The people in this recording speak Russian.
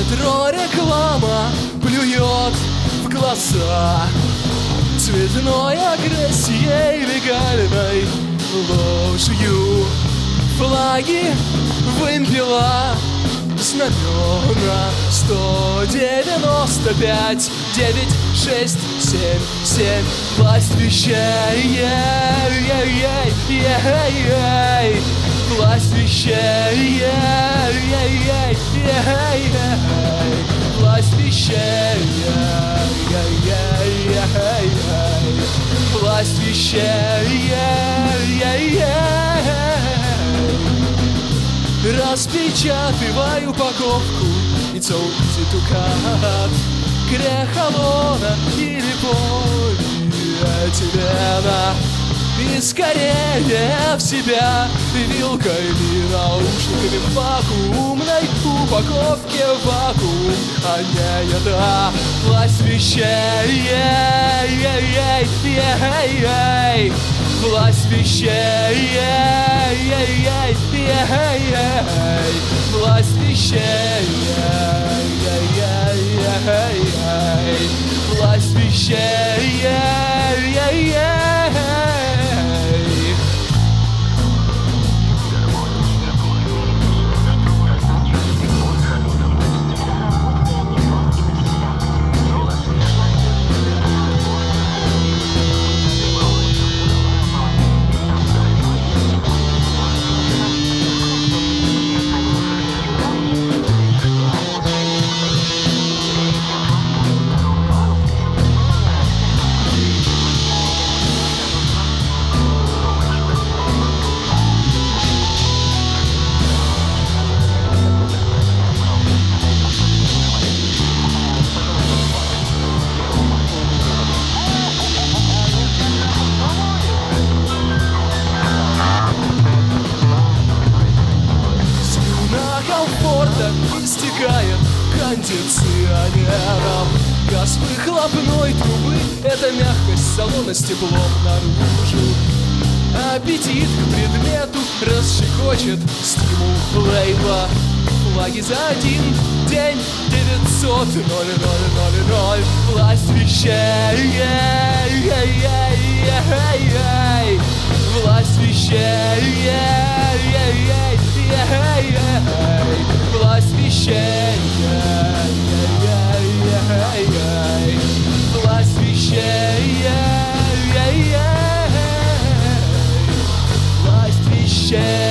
метро реклама плюет в глаза цветной агрессией, легальной ложью. Флаги, вымпела, знамена 195, 9, 6, 7, 7. Власть вещей, власть вещей, власть вещей, власть вещей. Распечатывай упаковку, it's so easy to cut. Грехолона или полиэтилена. И скорее в себя вилкой или наушниками в вакуумной упаковке вакуум, а не еда. Власть вещей, власть вещей, власть вещей, власть вещей. Истекает кондиционером. Газ выхлопной трубы — это мягкость салона с теплом наружу. Аппетит к предмету расщекочет стимул лейбла. Флаги за один день 900 000. Власть вещей, власть вещей, власть вещей, власть вещей, власть вещей.